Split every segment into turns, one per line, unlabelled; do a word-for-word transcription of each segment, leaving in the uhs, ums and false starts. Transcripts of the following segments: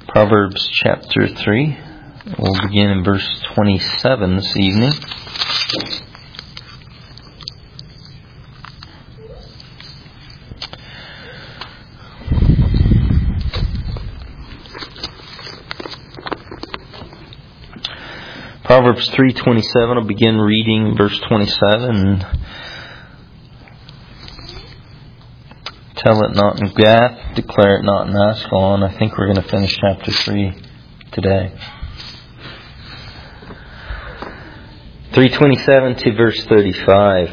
Proverbs chapter three. We'll begin in verse twenty-seven this evening. Proverbs three twenty-seven. I'll begin reading verse twenty-seven. Tell it not in Gath, declare it not in Ascalon. I think we're going to finish chapter three today. three twenty-seven to verse thirty-five.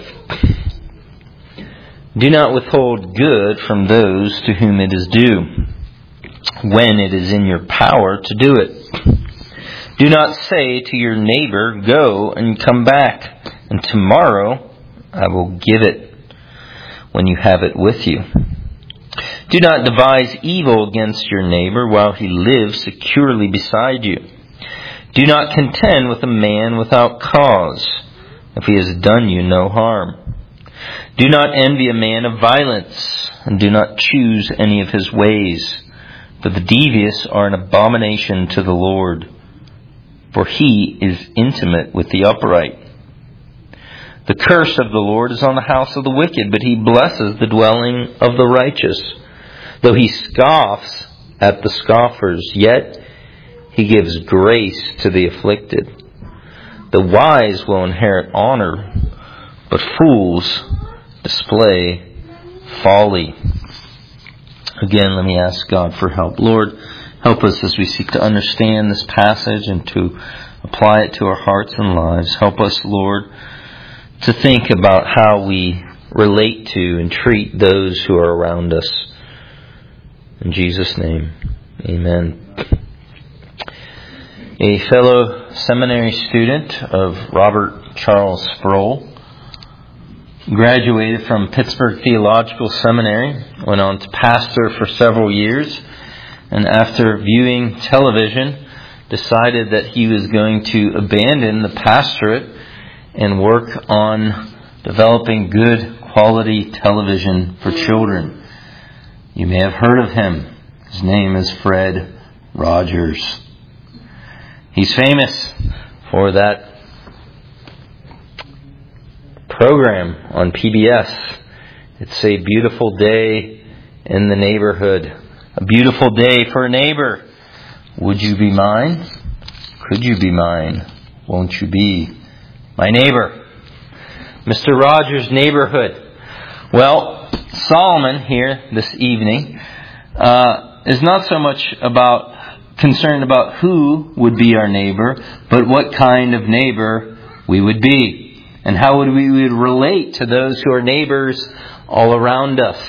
Do not withhold good from those to whom it is due, when it is in your power to do it. Do not say to your neighbor, go and come back, and tomorrow I will give it, when you have it with you. Do not devise evil against your neighbor while he lives securely beside you. Do not contend with a man without cause, if he has done you no harm. Do not envy a man of violence, and do not choose any of his ways, for the devious are an abomination to the Lord, for he is intimate with the upright. The curse of the Lord is on the house of the wicked, but he blesses the dwelling of the righteous. Though he scoffs at the scoffers, yet he gives grace to the afflicted. The wise will inherit honor, but fools display folly. Again, let me ask God for help. Lord, help us as we seek to understand this passage and to apply it to our hearts and lives. Help us, Lord, to think about how we relate to and treat those who are around us. In Jesus' name, amen. A fellow seminary student of Robert Charles Sproul graduated from Pittsburgh Theological Seminary, went on to pastor for several years, and after viewing television, decided that he was going to abandon the pastorate and work on developing good quality television for children. You may have heard of him. His name is Fred Rogers. He's famous for that program on P B S. It's a beautiful day in the neighborhood. A beautiful day for a neighbor. Would you be mine? Could you be mine? Won't you be my neighbor? Mister Rogers' neighborhood. Well, Solomon here this evening uh, is not so much about concerned about who would be our neighbor, but what kind of neighbor we would be, and how would we would relate to those who are neighbors all around us.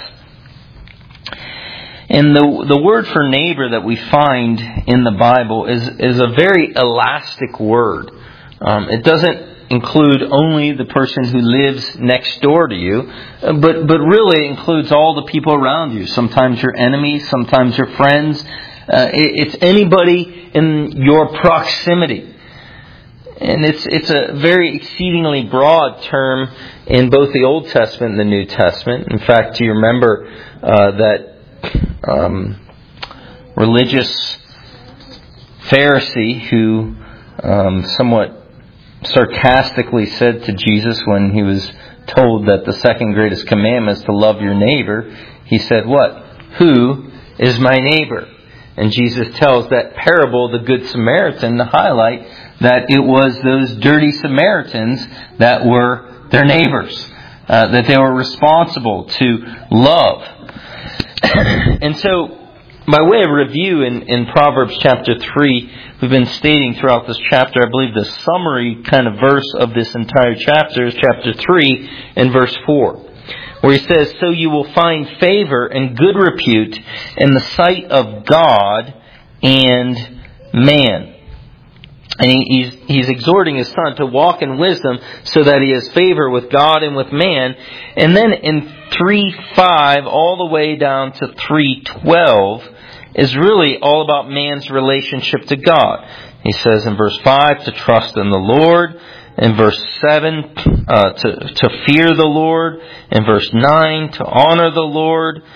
And the the word for neighbor that we find in the Bible is is a very elastic word. Um, it doesn't include only the person who lives next door to you, but but really includes all the people around you. Sometimes your enemies, sometimes your friends. Uh, it, it's anybody in your proximity. And it's it's a very exceedingly broad term in both the Old Testament and the New Testament. In fact, do you remember uh, that um, religious Pharisee who um, somewhat sarcastically said to Jesus when he was told that the second greatest commandment is to love your neighbor, he said, what? Who is my neighbor? And Jesus tells that parable, the Good Samaritan, to highlight that it was those dirty Samaritans that were their neighbors, uh, that they were responsible to love. And so, by way of review in, in Proverbs chapter three, we've been stating throughout this chapter, I believe the summary kind of verse of this entire chapter is chapter three and verse four, where he says, so you will find favor and good repute in the sight of God and man. And he's, he's exhorting his son to walk in wisdom so that he has favor with God and with man. And then in three five all the way down to three twelve is really all about man's relationship to God. He says in verse five to trust in the Lord. In verse seven, uh, to, to fear the Lord. In verse nine, to honor the Lord.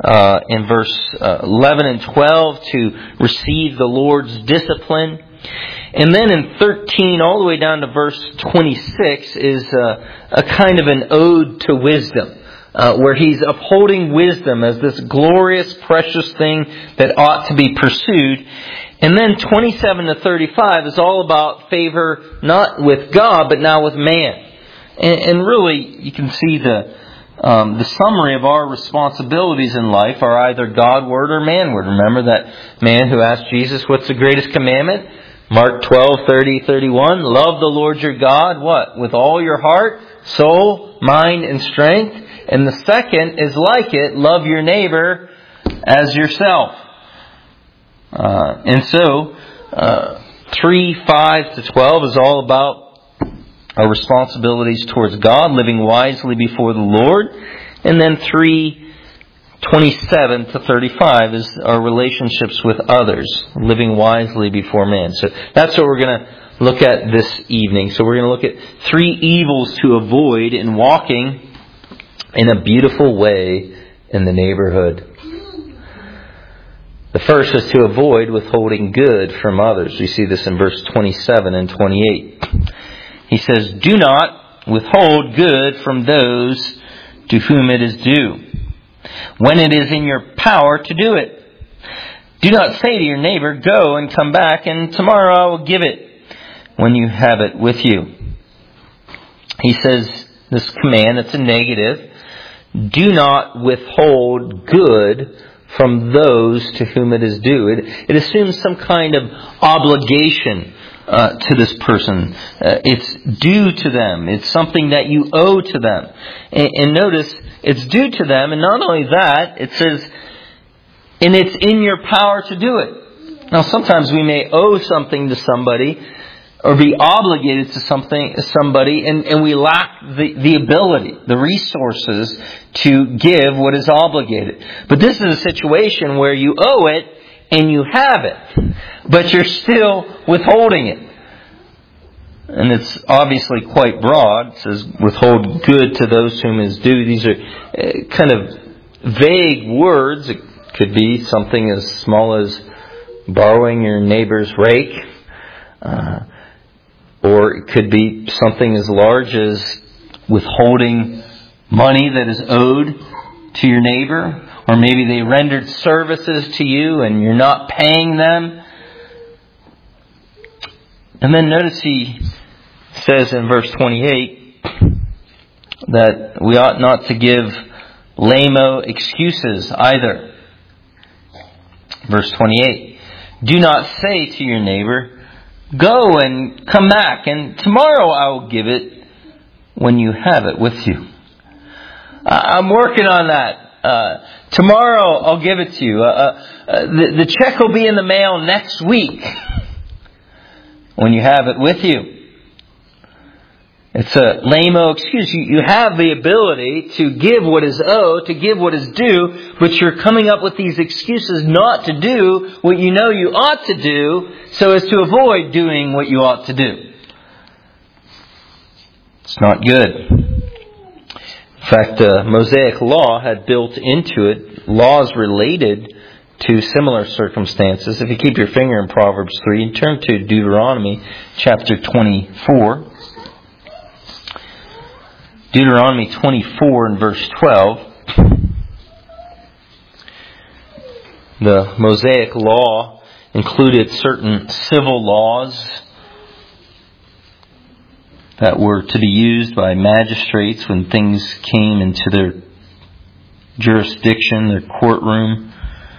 uh, in verse uh, eleven and twelve to receive the Lord's discipline. And then in thirteen all the way down to verse twenty-six is uh, a kind of an ode to wisdom. Uh, where he's upholding wisdom as this glorious, precious thing that ought to be pursued. And then twenty-seven to thirty-five is all about favor, not with God, but now with man. And, and really, you can see the um, the summary of our responsibilities in life are either Godward or manward. Remember that man who asked Jesus, what's the greatest commandment? Mark twelve, thirty, thirty-one. Love the Lord your God, what? With all your heart, soul, mind, and strength. And the second is like it, love your neighbor as yourself. Uh, and so, uh, three, five to twelve is all about our responsibilities towards God, living wisely before the Lord. And then three, twenty-seven to thirty-five is our relationships with others, living wisely before man. So that's what we're going to look at this evening. So we're going to look at three evils to avoid in walking in a beautiful way in the neighborhood. The first is to avoid withholding good from others. We see this in verse twenty-seven and twenty-eight. He says, do not withhold good from those to whom it is due, when it is in your power to do it. Do not say to your neighbor, go and come back, and tomorrow I will give it, when you have it with you. He says, this command, it's a negative. Do not withhold good from those to whom it is due. It, it assumes some kind of obligation uh, to this person. Uh, it's due to them. It's something that you owe to them. And, and notice, it's due to them. And not only that, it says, and it's in your power to do it. Now, sometimes we may owe something to somebody or be obligated to something, somebody, and, and we lack the, the ability, the resources to give what is obligated. But this is a situation where you owe it and you have it, but you're still withholding it. And it's obviously quite broad. It says, withhold good to those whom is due. These are kind of vague words. It could be something as small as borrowing your neighbor's rake. Uh, Or it could be something as large as withholding money that is owed to your neighbor. Or maybe they rendered services to you and you're not paying them. And then notice he says in verse twenty-eight that we ought not to give lame-o excuses either. Verse twenty-eight. Do not say to your neighbor, go and come back, and tomorrow I will give it when you have it with you. I'm working on that. Uh, tomorrow I'll give it to you. Uh, uh, the, the check will be in the mail next week when you have it with you. It's a lame-o excuse. You, you have the ability to give what is owed, to give what is due, but you're coming up with these excuses not to do what you know you ought to do, so as to avoid doing what you ought to do. It's not good. In fact, the Mosaic Law had built into it laws related to similar circumstances. If you keep your finger in Proverbs three, turn to Deuteronomy chapter twenty-four. Deuteronomy twenty-four and verse twelve. The Mosaic Law included certain civil laws that were to be used by magistrates when things came into their jurisdiction, their courtroom.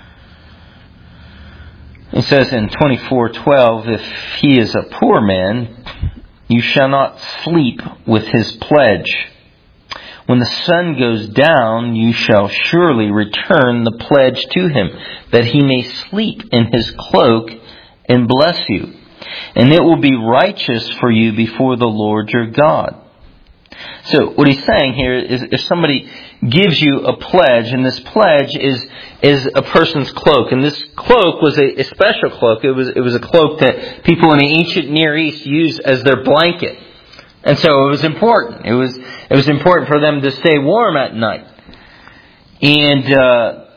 It says in twenty-four twelve, if he is a poor man, you shall not sleep with his pledge. When the sun goes down, you shall surely return the pledge to him, that he may sleep in his cloak and bless you. And it will be righteous for you before the Lord your God. So what he's saying here is if somebody gives you a pledge, and this pledge is is a person's cloak, and this cloak was a, a special cloak. It was it was a cloak that people in the ancient Near East used as their blanket. And so it was important. It was it was important for them to stay warm at night. And uh,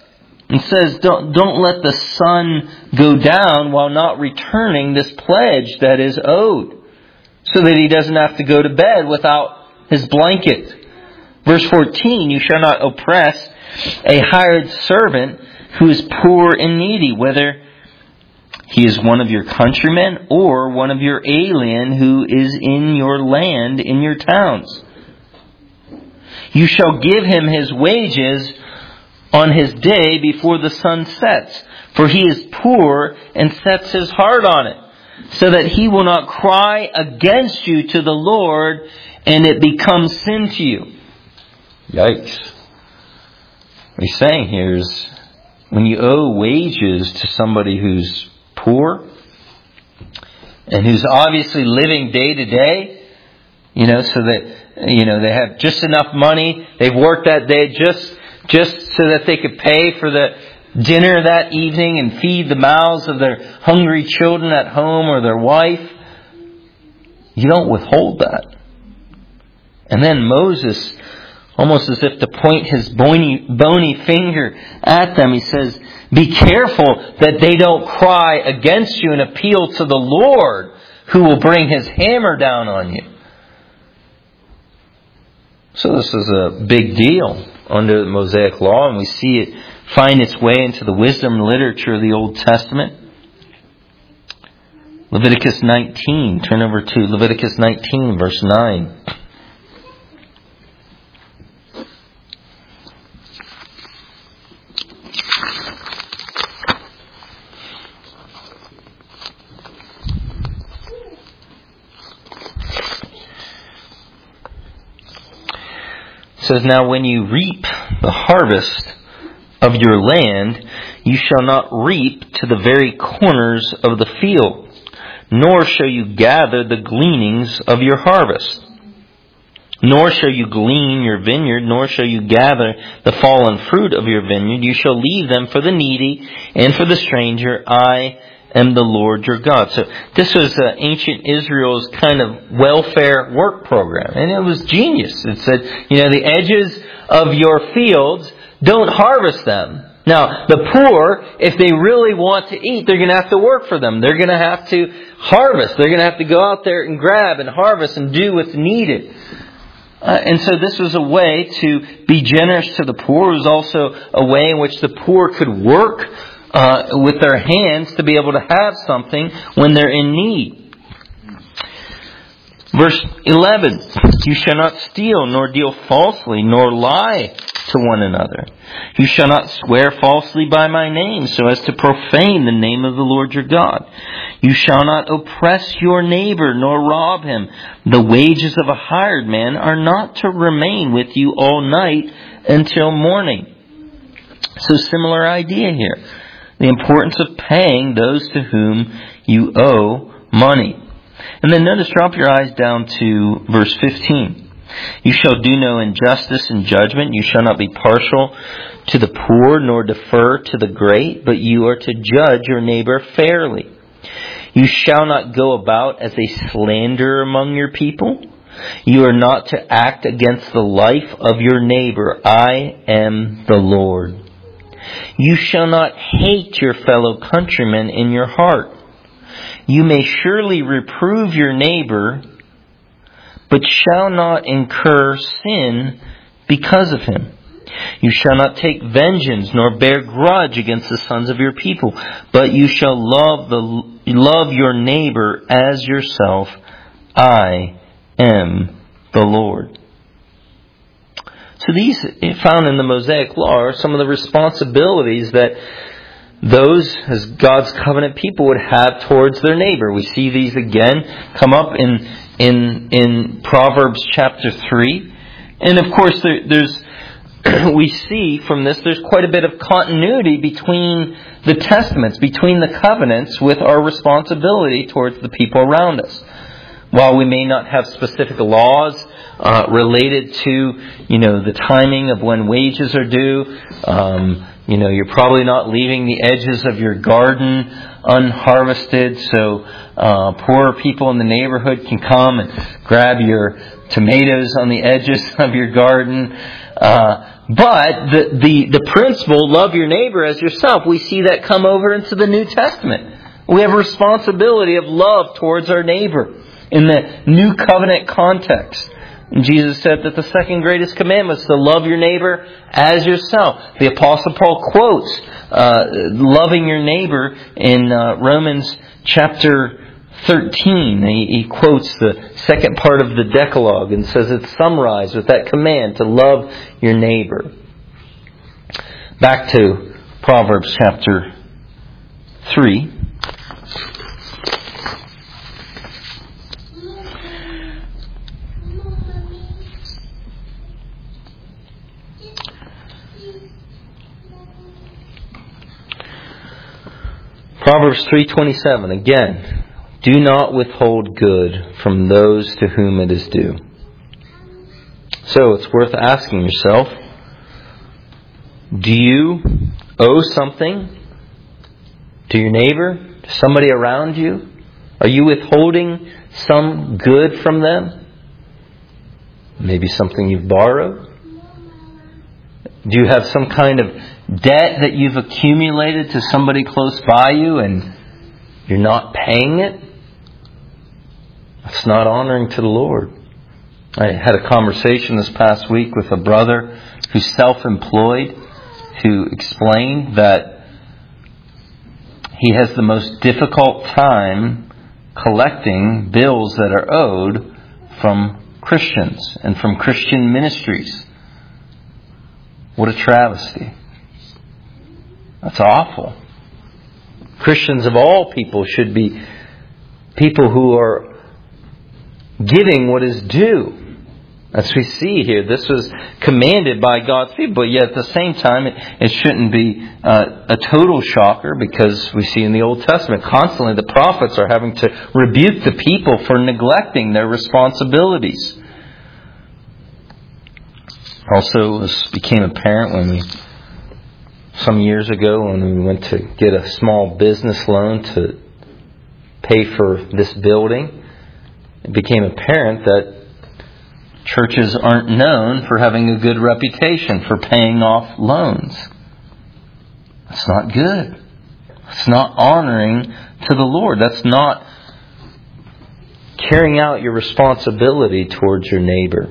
and says, don't, don't let the sun go down while not returning this pledge that is owed, so that he doesn't have to go to bed without his blanket. Verse fourteen, you shall not oppress a hired servant who is poor and needy, whether he is one of your countrymen or one of your alien who is in your land, in your towns. You shall give him his wages on his day before the sun sets, for he is poor and sets his heart on it, so that he will not cry against you to the Lord and it becomes sin to you. Yikes. What he's saying here is, when you owe wages to somebody who's poor and who's obviously living day to day, you know, so that, you know, they have just enough money, they've worked that day just, just so that they could pay for the dinner that evening and feed the mouths of their hungry children at home or their wife. You don't withhold that. And then Moses, almost as if to point his bony, bony finger at them, he says, be careful that they don't cry against you and appeal to the Lord, who will bring his hammer down on you. So this is a big deal under the Mosaic Law, and we see it find its way into the wisdom literature of the Old Testament. Leviticus nineteen, turn over to Leviticus nineteen, verse nine. It says, now when you reap the harvest of your land, you shall not reap to the very corners of the field, nor shall you gather the gleanings of your harvest. Nor shall you glean your vineyard, nor shall you gather the fallen fruit of your vineyard. You shall leave them for the needy and for the stranger. I am the Lord your God. So this was uh, ancient Israel's kind of welfare work program. And it was genius. It said, you know, the edges of your fields, don't harvest them. Now, the poor, if they really want to eat, they're going to have to work for them. They're going to have to harvest. They're going to have to go out there and grab and harvest and do what's needed. Uh, and so this was a way to be generous to the poor. It was also a way in which the poor could work uh, with their hands to be able to have something when they're in need. Verse eleven, you shall not steal, nor deal falsely, nor lie to one another. You shall not swear falsely by my name, so as to profane the name of the Lord your God. You shall not oppress your neighbor, nor rob him. The wages of a hired man are not to remain with you all night until morning. So similar idea here. The importance of paying those to whom you owe money. And then notice, drop your eyes down to verse fifteen. You shall do no injustice in judgment. You shall not be partial to the poor, nor defer to the great, but you are to judge your neighbor fairly. You shall not go about as a slanderer among your people. You are not to act against the life of your neighbor. I am the Lord. You shall not hate your fellow countrymen in your heart. You may surely reprove your neighbor, but shall not incur sin because of him. You shall not take vengeance, nor bear grudge against the sons of your people, but you shall love the love your neighbor as yourself. I am the Lord. So these, found in the Mosaic Law, are some of the responsibilities that those, as God's covenant people, would have towards their neighbor. We see these again come up in in in Proverbs chapter three, and of course there, there's we see from this there's quite a bit of continuity between the testaments, between the covenants, with our responsibility towards the people around us. While we may not have specific laws uh, related to, you know, the timing of when wages are due. Um, you know, you're probably not leaving the edges of your garden unharvested, so uh, poor people in the neighborhood can come and grab your tomatoes on the edges of your garden. Uh, But the, the, the principle, love your neighbor as yourself, we see that come over into the New Testament. We have a responsibility of love towards our neighbor in the New Covenant context. And Jesus said that the second greatest commandment is to love your neighbor as yourself. The Apostle Paul quotes uh, loving your neighbor in uh, Romans chapter thirteen. He, he quotes the second part of the Decalogue and says it's summarized with that command to love your neighbor. Back to Proverbs chapter three. Proverbs three twenty-seven, again, do not withhold good from those to whom it is due. So it's worth asking yourself, do you owe something to your neighbor, to somebody around you? Are you withholding some good from them? Maybe something you've borrowed? Do you have some kind of debt that you've accumulated to somebody close by you and you're not paying it? That's not honoring to the Lord. I had a conversation this past week with a brother who's self-employed, who explained that he has the most difficult time collecting bills that are owed from Christians and from Christian ministries. What a travesty. That's awful. Christians of all people should be people who are giving what is due. As we see here, this was commanded by God's people, yet at the same time, it, it shouldn't be uh, a total shocker, because we see in the Old Testament constantly the prophets are having to rebuke the people for neglecting their responsibilities. Also, this became apparent when we, some years ago, when we went to get a small business loan to pay for this building. It became apparent that churches aren't known for having a good reputation for paying off loans. That's not good. It's not honoring to the Lord. That's not carrying out your responsibility towards your neighbor.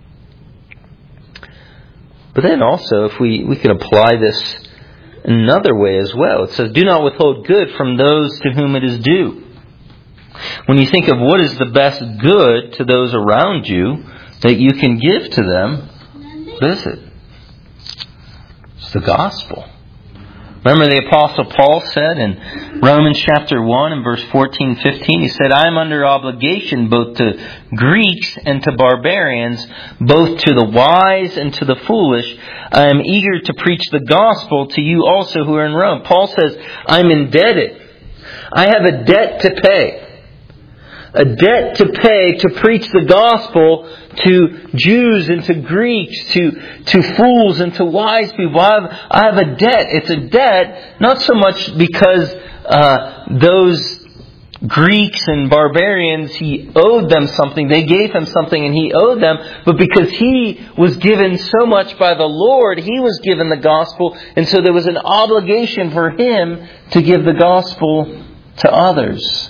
But then also, if we, we can apply this another way as well. It says, do not withhold good from those to whom it is due. When you think of what is the best good to those around you that you can give to them, what is it? It's the gospel. Remember the Apostle Paul said in Romans chapter one and verse fourteen, fifteen, he said, I am under obligation both to Greeks and to barbarians, both to the wise and to the foolish. I am eager to preach the gospel to you also who are in Rome. Paul says, I'm indebted. I have a debt to pay. A debt to pay to preach the gospel to Jews and to Greeks, to, to fools and to wise people. I have, I have a debt. It's a debt not so much because uh, those Greeks and barbarians, he owed them something. They gave him something and he owed them. But because he was given so much by the Lord, he was given the gospel. And so there was an obligation for him to give the gospel to others.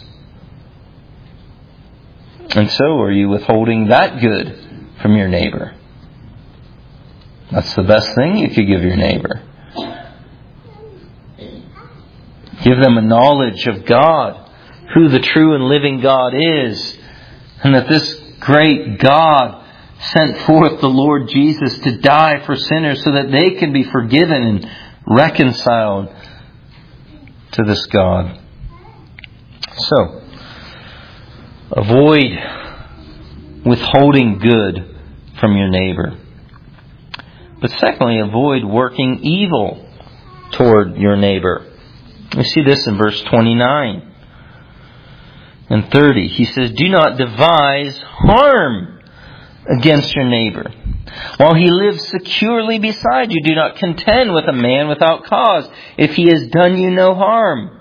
And so are you withholding that good from your neighbor? That's the best thing you could give your neighbor. Give them a knowledge of God, who the true and living God is, and that this great God sent forth the Lord Jesus to die for sinners so that they can be forgiven and reconciled to this God. So, avoid withholding good from your neighbor. But secondly, avoid working evil toward your neighbor. We see this in verse twenty-nine and thirty. He says, do not devise harm against your neighbor. While he lives securely beside you, do not contend with a man without cause, if he has done you no harm.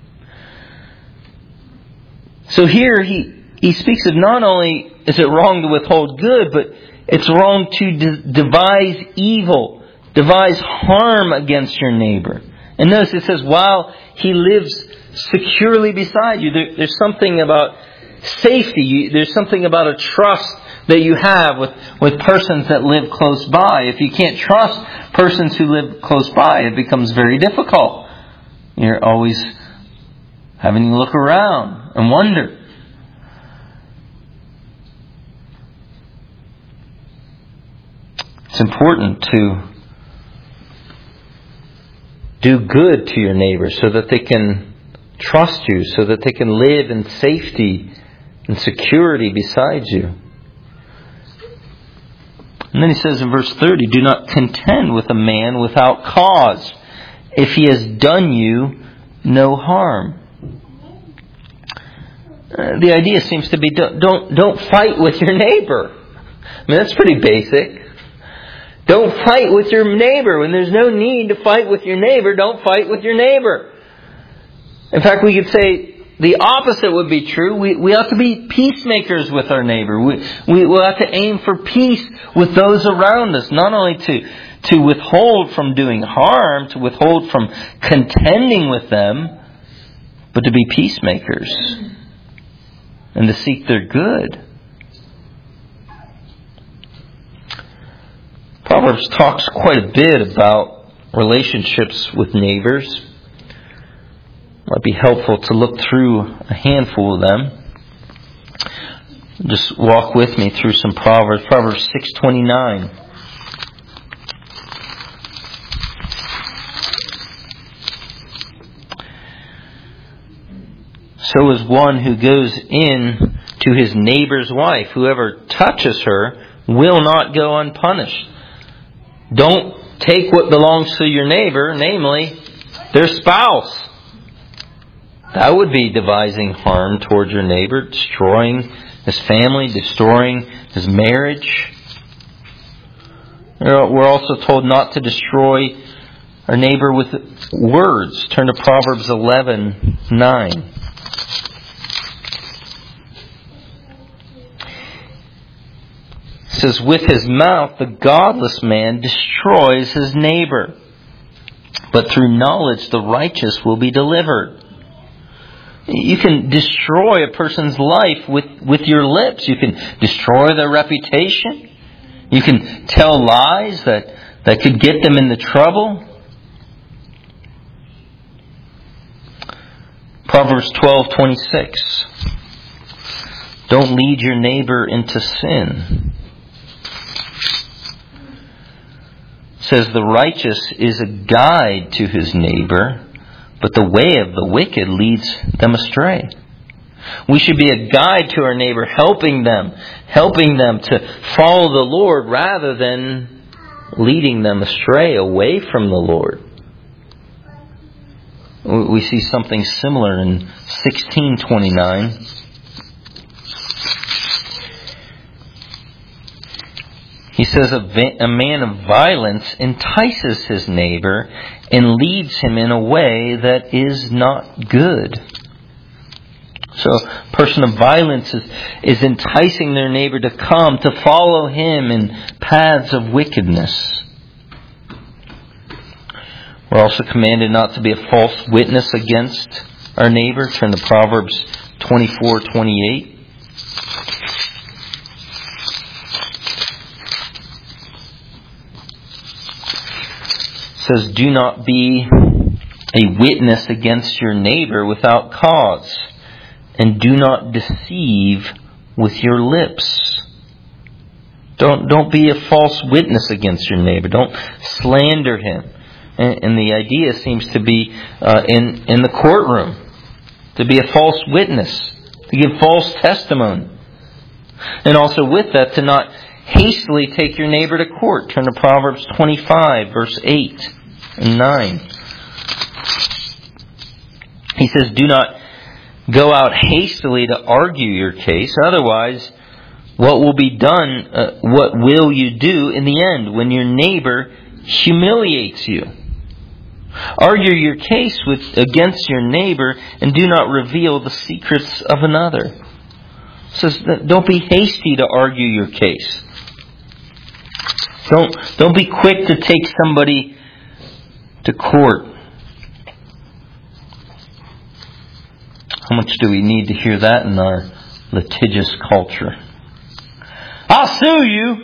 So here he, he speaks of not only is it wrong to withhold good, but it's wrong to de- devise evil, devise harm against your neighbor. And notice it says, while he lives securely beside you. There, there's something about safety. You, there's something about a trust that you have with, with persons that live close by. If you can't trust persons who live close by, it becomes very difficult. You're always having to look around and wonder. It's important to do good to your neighbor so that they can trust you, so that they can live in safety and security beside you. And then he says in verse thirty, do not contend with a man without cause, if he has done you no harm. Uh, the idea seems to be don't, don't don't fight with your neighbor. I mean, that's pretty basic. Don't fight with your neighbor. When there's no need to fight with your neighbor, don't fight with your neighbor. In fact, we could say the opposite would be true. We, we ought to be peacemakers with our neighbor. We, we, we ought to aim for peace with those around us. Not only to, to withhold from doing harm, to withhold from contending with them, but to be peacemakers and to seek their good. Proverbs talks quite a bit about relationships with neighbors. It might be helpful to look through a handful of them. Just walk with me through some Proverbs. Proverbs six twenty-nine. So is one who goes in to his neighbor's wife. Whoever touches her will not go unpunished. Don't take what belongs to your neighbor, namely their spouse. That would be devising harm towards your neighbor, destroying his family, destroying his marriage. We're also told not to destroy our neighbor with words. Turn to Proverbs eleven nine. It says, with his mouth the godless man destroys his neighbor, but through knowledge the righteous will be delivered. You can destroy a person's life with, with your lips. You can destroy their reputation. You can tell lies that, that could get them into trouble. Proverbs twelve twenty-six. Don't lead your neighbor into sin. It says the righteous is a guide to his neighbor, but the way of the wicked leads them astray. We should be a guide to our neighbor, helping them, helping them to follow the Lord rather than leading them astray away from the Lord. We see something similar in sixteen twenty-nine. He says, a, va- a man of violence entices his neighbor and leads him in a way that is not good. So a person of violence is, is enticing their neighbor to come, to follow him in paths of wickedness. We're also commanded not to be a false witness against our neighbor. Turn to Proverbs twenty-four twenty-eight. It says, do not be a witness against your neighbor without cause, and do not deceive with your lips. Don't, don't be a false witness against your neighbor. Don't slander him. And, and the idea seems to be uh, in, in the courtroom, to be a false witness, to give false testimony. And also with that, to not hastily take your neighbor to court. Turn to Proverbs twenty-five, verse eight and nine. He says, do not go out hastily to argue your case. Otherwise, what will be done, uh, what will you do in the end when your neighbor humiliates you? Argue your case with against your neighbor and do not reveal the secrets of another. It says, don't be hasty to argue your case. Don't, don't be quick to take somebody to court. How much do we need to hear that in our litigious culture? I'll sue you!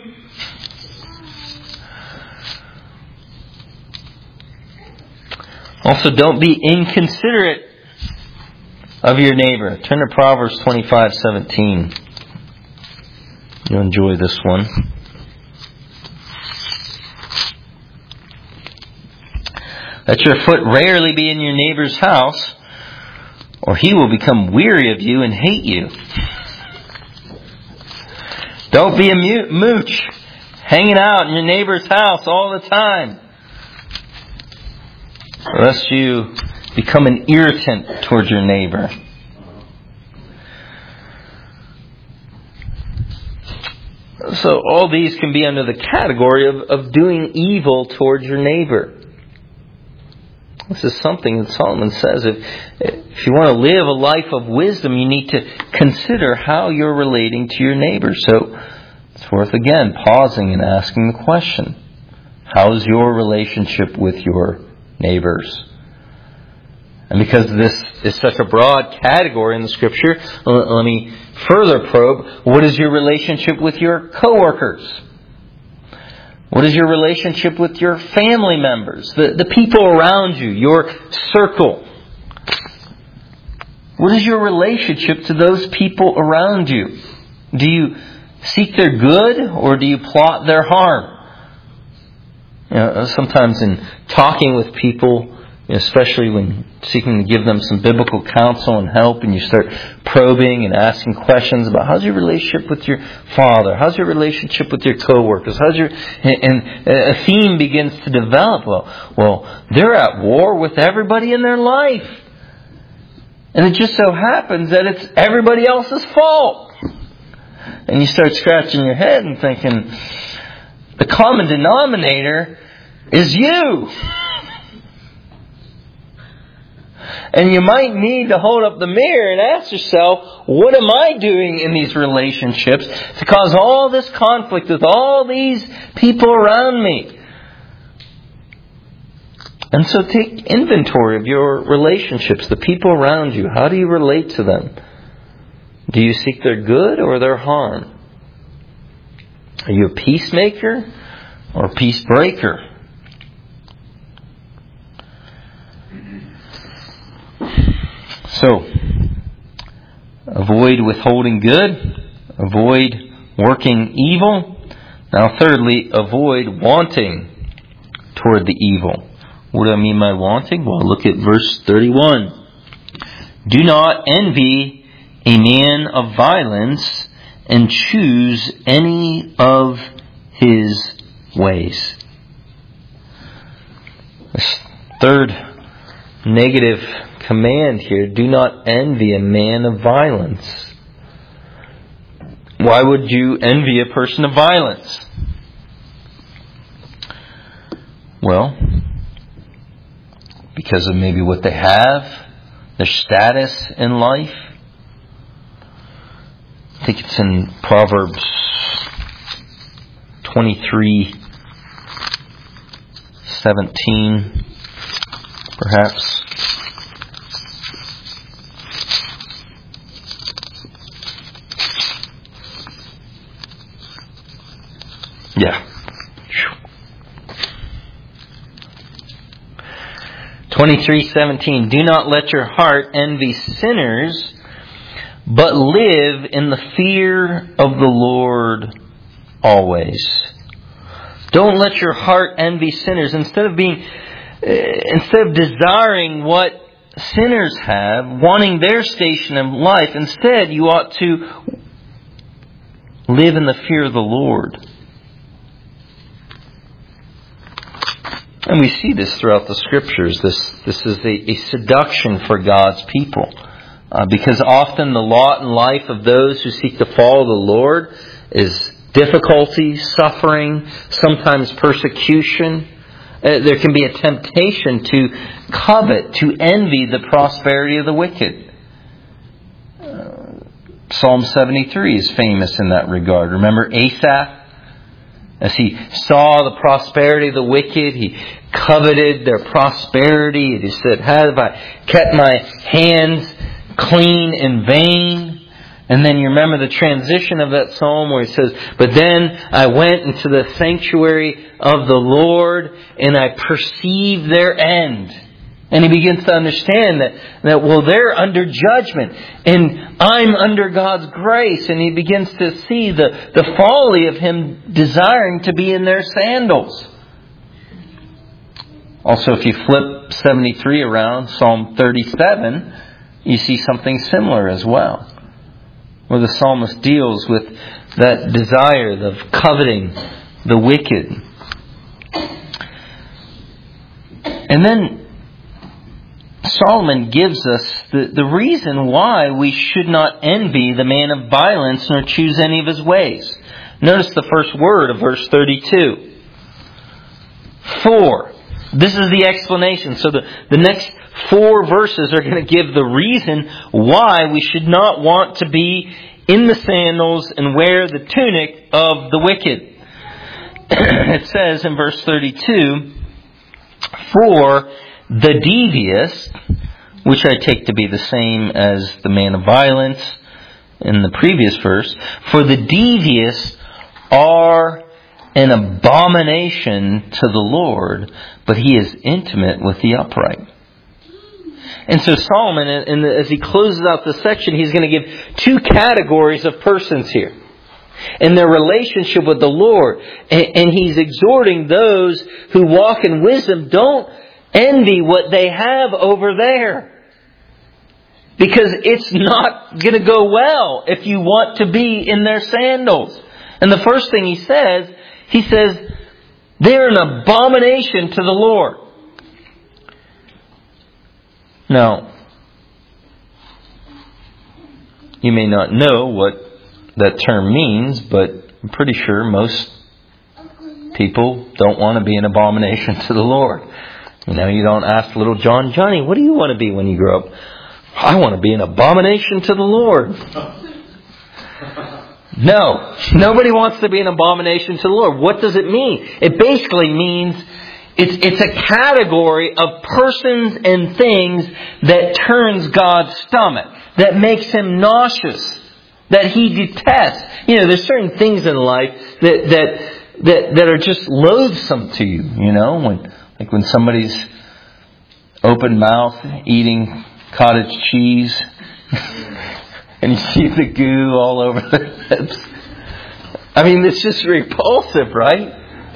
Also, don't be inconsiderate of your neighbor. Turn to Proverbs twenty-five seventeen. You'll enjoy this one. Let your foot rarely be in your neighbor's house, or he will become weary of you and hate you. Don't be a mooch, hanging out in your neighbor's house all the time, lest you become an irritant towards your neighbor. So all these can be under the category of, of doing evil towards your neighbor. This is something that Solomon says. If, if you want to live a life of wisdom, you need to consider how you're relating to your neighbor. So it's worth, again, pausing and asking the question. How's your relationship with your neighbors? And because this is such a broad category in the Scripture, let me further probe. What is your relationship with your coworkers? What is your relationship with your family members? The, the people around you, your circle. What is your relationship to those people around you? Do you seek their good or do you plot their harm? You know, sometimes in talking with people, especially when seeking to give them some biblical counsel and help, and you start probing and asking questions about how's your relationship with your father, how's your relationship with your coworkers, how's your and a theme begins to develop. Well, well, they're at war with everybody in their life, and it just so happens that it's everybody else's fault. And you start scratching your head and thinking, the common denominator is you. And you might need to hold up the mirror and ask yourself, what am I doing in these relationships to cause all this conflict with all these people around me? And so take inventory of your relationships, the people around you. How do you relate to them? Do you seek their good or their harm? Are you a peacemaker or a peace breaker? So, avoid withholding good, avoid working evil. Now thirdly, avoid wanting toward the evil. What do I mean by wanting? Well, look at verse thirty-one. Do not envy a man of violence and choose any of his ways. This third negative command here, do not envy a man of violence. Why would you envy a person of violence? Well, because of maybe what they have, their status in life. I think it's in Proverbs twenty-three seventeen, perhaps. Yeah. twenty-three seventeen. Do not let your heart envy sinners, but live in the fear of the Lord always. Don't let your heart envy sinners. Instead of being, uh, instead of desiring what sinners have, wanting their station in life, instead you ought to live in the fear of the Lord. And we see this throughout the Scriptures. This this is a, a seduction for God's people. Uh, because often the lot and life of those who seek to follow the Lord is difficulty, suffering, sometimes persecution. Uh, there can be a temptation to covet, to envy the prosperity of the wicked. Uh, Psalm seventy-three is famous in that regard. Remember Asaph? As he saw the prosperity of the wicked, he coveted their prosperity. And he said, have I kept my hands clean in vain? And then you remember the transition of that psalm where he says, but then I went into the sanctuary of the Lord and I perceived their end. And he begins to understand that, that, well, they're under judgment and I'm under God's grace. And he begins to see the, the folly of him desiring to be in their sandals. Also, if you flip seventy-three around, Psalm thirty-seven, you see something similar as well, where the psalmist deals with that desire of coveting the wicked. And then Solomon gives us the, the reason why we should not envy the man of violence nor choose any of his ways. Notice the first word of verse thirty-two. For. This is the explanation. So the, the next four verses are going to give the reason why we should not want to be in the sandals and wear the tunic of the wicked. It says in verse thirty-two, for the devious, which I take to be the same as the man of violence in the previous verse, for the devious are an abomination to the Lord, but he is intimate with the upright. And so Solomon, and as he closes out the section, he's going to give two categories of persons here in their relationship with the Lord. And he's exhorting those who walk in wisdom, don't envy what they have over there, because it's not going to go well if you want to be in their sandals. And the first thing he says, he says, they're an abomination to the Lord. Now, you may not know what that term means, but I'm pretty sure most people don't want to be an abomination to the Lord. You know, you don't ask little John, Johnny, what do you want to be when you grow up? I want to be an abomination to the Lord. No, nobody wants to be an abomination to the Lord. What does it mean? It basically means it's, it's a category of persons and things that turns God's stomach, that makes him nauseous, that he detests. You know, there's certain things in life that that that, that are just loathsome to you. You know, when like when somebody's open mouth eating cottage cheese. And you see the goo all over their lips. I mean, it's just repulsive, right?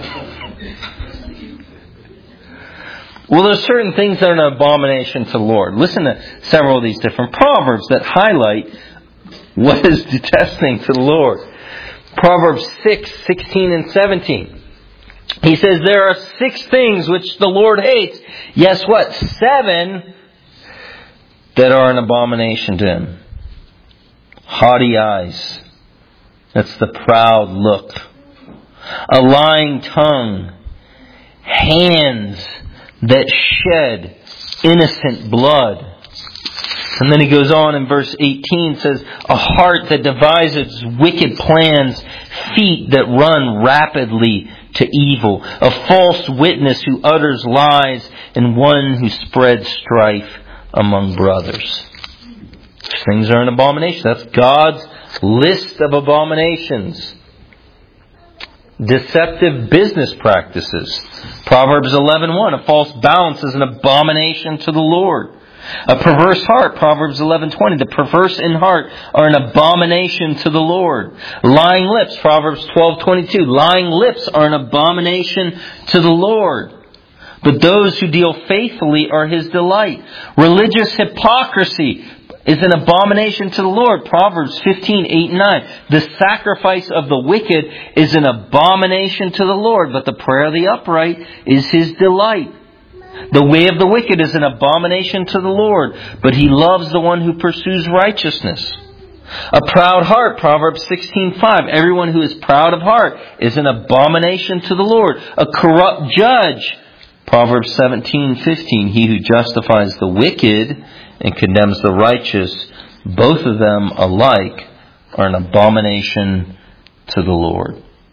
Well, there's certain things that are an abomination to the Lord. Listen to several of these different proverbs that highlight what is detesting to the Lord. Proverbs six, sixteen and seventeen. He says, there are six things which the Lord hates. Yes, what? Seven that are an abomination to him. Haughty eyes. That's the proud look. A lying tongue. Hands that shed innocent blood. And then he goes on in verse eighteen, says, a heart that devises wicked plans, feet that run rapidly to evil, a false witness who utters lies, and one who spreads strife among brothers. Things are an abomination. That's God's list of abominations. Deceptive business practices. Proverbs eleven one. A false balance is an abomination to the Lord. A perverse heart. Proverbs eleven twenty. The perverse in heart are an abomination to the Lord. Lying lips. Proverbs twelve twenty-two. Lying lips are an abomination to the Lord. But those who deal faithfully are his delight. Religious hypocrisy is an abomination to the Lord. Proverbs fifteen, eight and nine. The sacrifice of the wicked is an abomination to the Lord, but the prayer of the upright is his delight. The way of the wicked is an abomination to the Lord, but he loves the one who pursues righteousness. A proud heart, Proverbs sixteen, five. Everyone who is proud of heart is an abomination to the Lord. A corrupt judge, Proverbs seventeen, fifteen. He who justifies the wicked and condemns the righteous, both of them alike are an abomination to the Lord.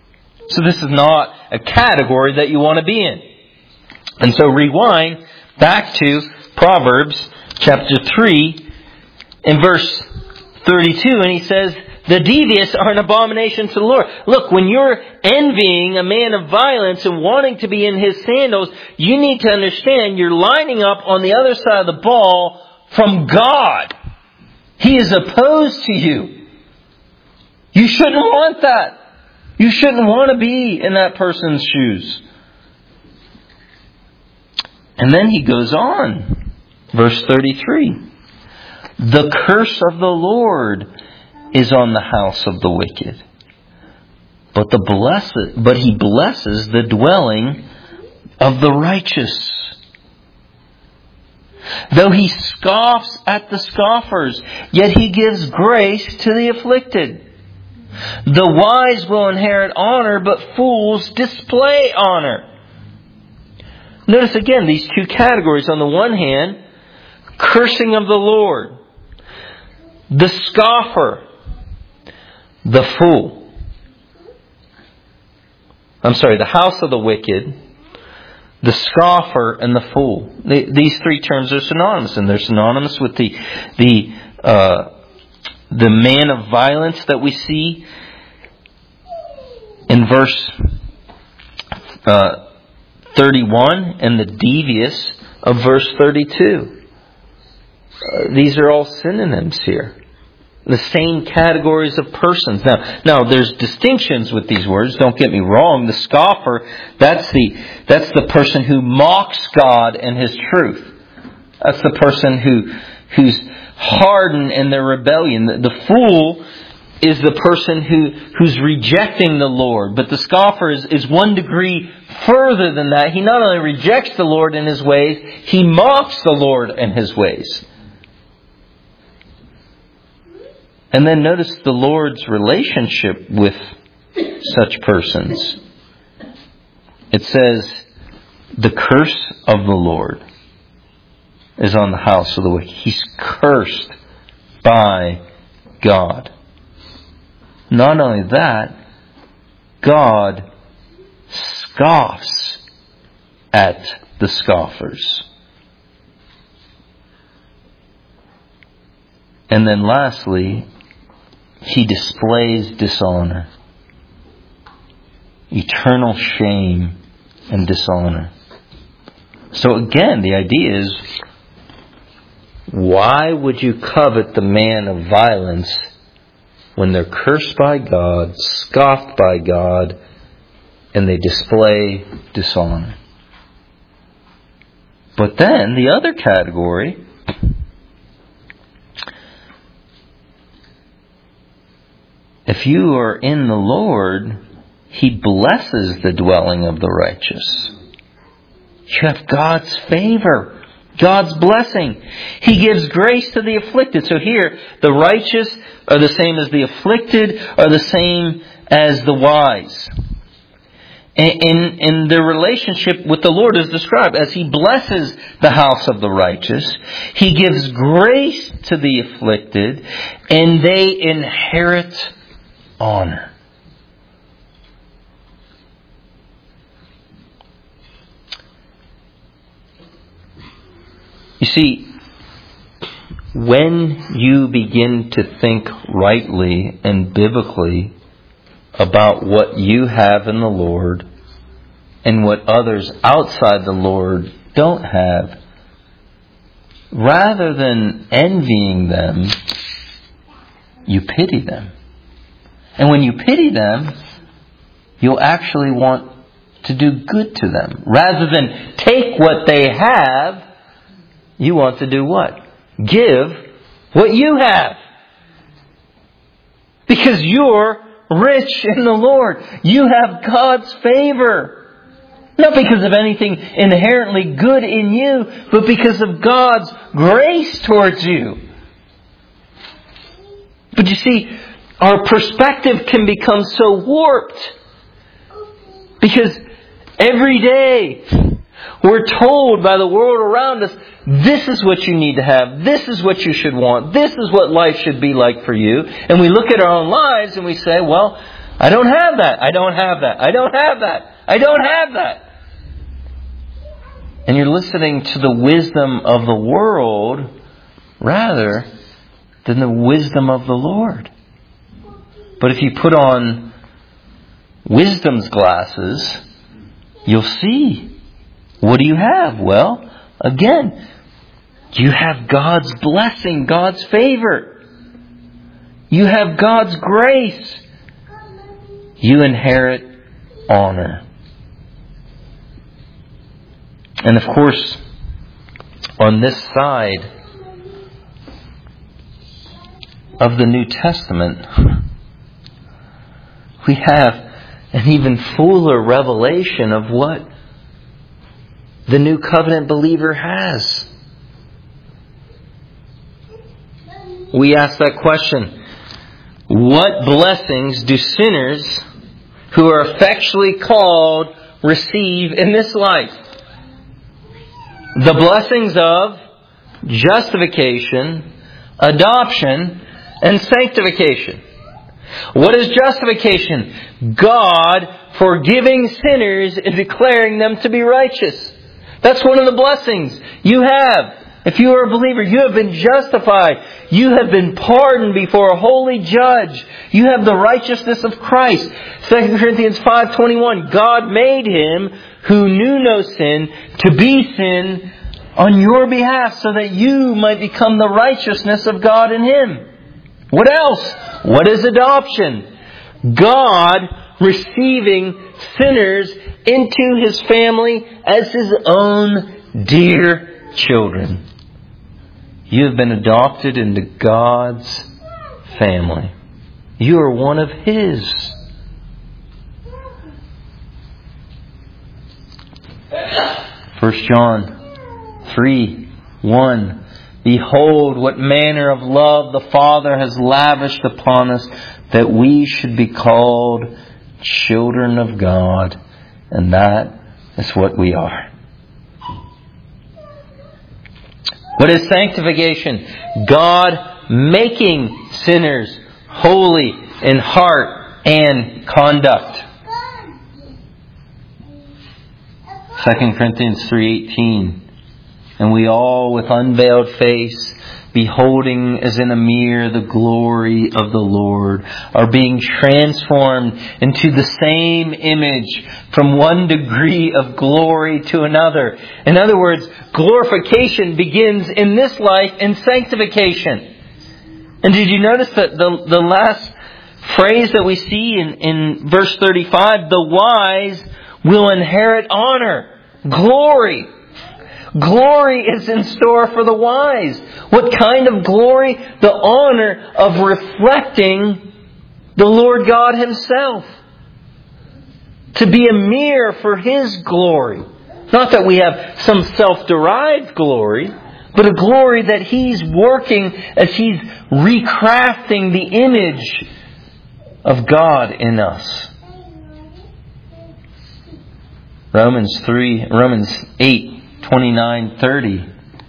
So this is not a category that you want to be in. And so rewind back to Proverbs chapter three in verse thirty-two, and he says, the devious are an abomination to the Lord. Look, when you're envying a man of violence and wanting to be in his sandals, you need to understand you're lining up on the other side of the ball from God. He is opposed to you. You shouldn't want that. You shouldn't want to be in that person's shoes. And then he goes on. Verse thirty-three. The curse of the Lord is on the house of the wicked, but the blessed, but he blesses the dwelling of the righteous. Though he scoffs at the scoffers, yet he gives grace to the afflicted. The wise will inherit honor, but fools display honor. Notice again these two categories. On the one hand, cursing of the Lord, the scoffer, the fool. I'm sorry, the house of the wicked, the scoffer, and the fool. These three terms are synonymous, and they're synonymous with the the uh, the man of violence that we see in verse uh, thirty-one, and the devious of verse thirty-two. Uh, these are all synonyms here. The same categories of persons. Now, now there's distinctions with these words. Don't get me wrong. The scoffer, that's the that's the person who mocks God and His truth. That's the person who who's hardened in their rebellion. The, the fool is the person who who's rejecting the Lord. But the scoffer is, is one degree further than that. He not only rejects the Lord and His ways, he mocks the Lord and His ways. And then notice the Lord's relationship with such persons. It says, the curse of the Lord is on the house of the wicked. He's cursed by God. Not only that, God scoffs at the scoffers. And then lastly, He displays dishonor. Eternal shame and dishonor. So again, the idea is, why would you covet the man of violence when they're cursed by God, scoffed by God, and they display dishonor? But then the other category, if you are in the Lord, He blesses the dwelling of the righteous. You have God's favor, God's blessing. He gives grace to the afflicted. So here, the righteous are the same as the afflicted, are the same as the wise. And, and their relationship with the Lord is described as He blesses the house of the righteous. He gives grace to the afflicted, and they inherit honor. You see, when you begin to think rightly and biblically about what you have in the Lord and what others outside the Lord don't have, rather than envying them, you pity them. And when you pity them, you'll actually want to do good to them. Rather than take what they have, you want to do what? Give what you have. Because you're rich in the Lord. You have God's favor. Not because of anything inherently good in you, but because of God's grace towards you. But you see, our perspective can become so warped because every day we're told by the world around us, this is what you need to have, this is what you should want, this is what life should be like for you. And we look at our own lives and we say, well, I don't have that. I don't have that. I don't have that. I don't have that. And you're listening to the wisdom of the world rather than the wisdom of the Lord. But if you put on wisdom's glasses, you'll see. What do you have? Well, again, you have God's blessing, God's favor. You have God's grace. You inherit honor. And of course, on this side of the New Testament, we have an even fuller revelation of what the New Covenant believer has. We ask that question: what blessings do sinners who are effectually called receive in this life? The blessings of justification, adoption, and sanctification. What is justification? God forgiving sinners and declaring them to be righteous. That's one of the blessings you have. If you are a believer, you have been justified. You have been pardoned before a holy judge. You have the righteousness of Christ. Second Corinthians five twenty-one. God made Him who knew no sin to be sin on your behalf so that you might become the righteousness of God in Him. What else? What is adoption? God receiving sinners into His family as His own dear children. You have been adopted into God's family. You are one of His. First John three one. Behold, what manner of love the Father has lavished upon us, that we should be called children of God. And that is what we are. What is sanctification? God making sinners holy in heart and conduct. Second Corinthians three eighteen. And we all with unveiled face, beholding as in a mirror the glory of the Lord, are being transformed into the same image from one degree of glory to another. In other words, glorification begins in this life in sanctification. And did you notice that the, the last phrase that we see in, in verse thirty-five, the wise will inherit honor, glory. Glory is in store for the wise. What kind of glory? The honor of reflecting the Lord God Himself. To be a mirror for His glory. Not that we have some self-derived glory, but a glory that He's working as He's recrafting the image of God in us. Romans three, Romans eight. twenty-nine thirty.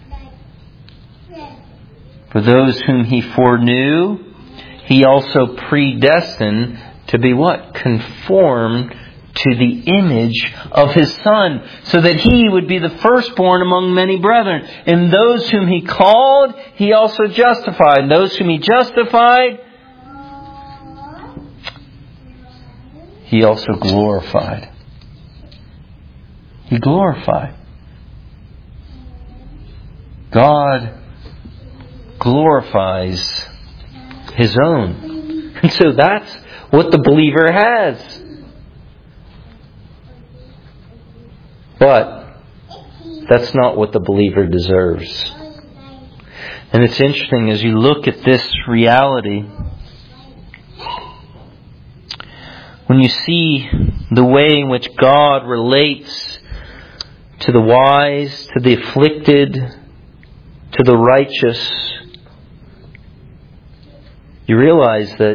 For those whom He foreknew, He also predestined to be what? Conformed to the image of His Son, so that He would be the firstborn among many brethren. And those whom He called, He also justified. And those whom He justified, He also glorified. He glorified. God glorifies His own. And so that's what the believer has. But that's not what the believer deserves. And it's interesting as you look at this reality, when you see the way in which God relates to the wise, to the afflicted, to the righteous, you realize that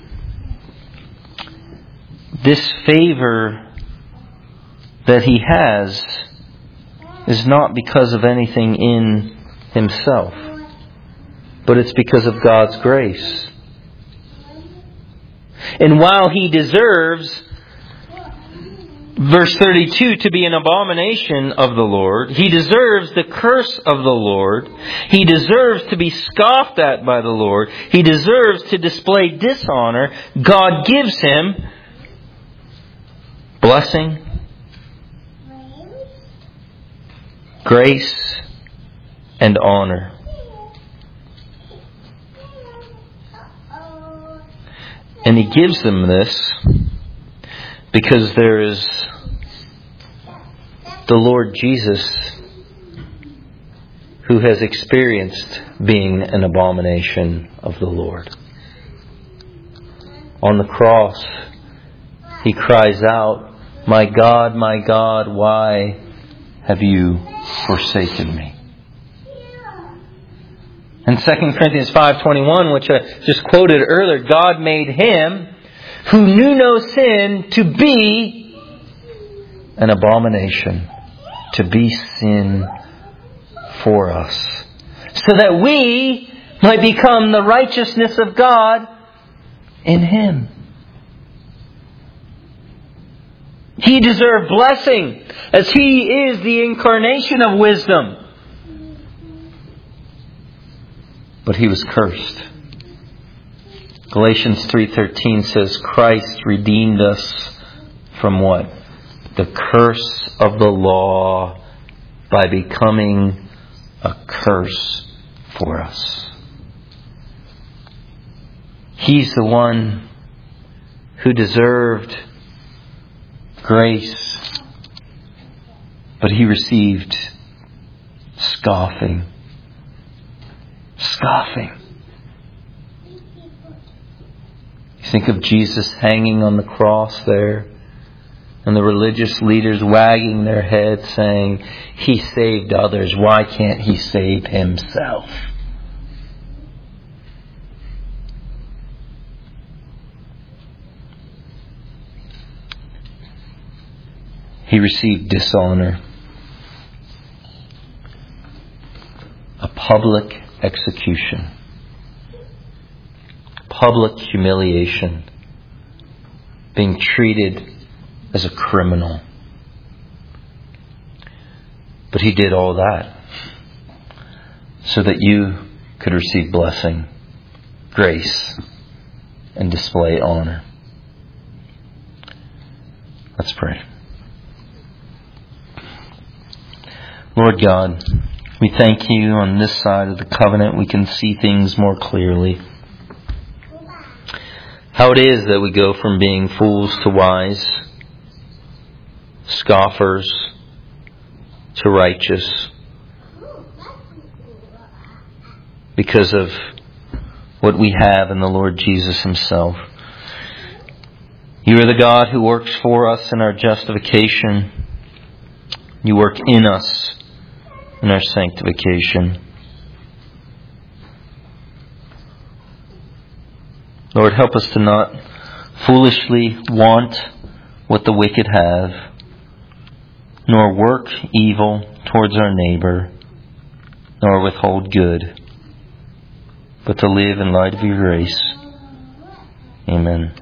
this favor that He has is not because of anything in Himself, but it's because of God's grace. And while he deserves, verse thirty-two, to be an abomination of the Lord, he deserves the curse of the Lord, he deserves to be scoffed at by the Lord, he deserves to display dishonor, God gives him blessing, grace, and honor. And he gives them this because there is the Lord Jesus who has experienced being an abomination of the Lord. On the cross, he cries out, "My God, my God, why have you forsaken me?" In Second Corinthians five twenty-one, which I just quoted earlier, God made Him who knew no sin to be an abomination, to be sin for us, so that we might become the righteousness of God in Him. He deserved blessing, as He is the incarnation of wisdom. But He was cursed. Galatians three thirteen says, Christ redeemed us from what? The curse of the law by becoming a curse for us. He's the one who deserved grace, but He received scoffing. Scoffing. You think of Jesus hanging on the cross there, and the religious leaders wagging their heads saying, He saved others, why can't He save Himself? He received dishonor, a public execution, public humiliation, being treated as a criminal. But He did all that so that you could receive blessing, grace, and display honor. Let's pray. Lord God, we thank You on this side of the covenant we can see things more clearly. How it is that we go from being fools to wise, scoffers to righteous, because of what we have in the Lord Jesus Himself. You are the God who works for us in our justification. You work in us in our sanctification. Lord, help us to not foolishly want what the wicked have, nor work evil towards our neighbor, nor withhold good, but to live in light of Your grace. Amen.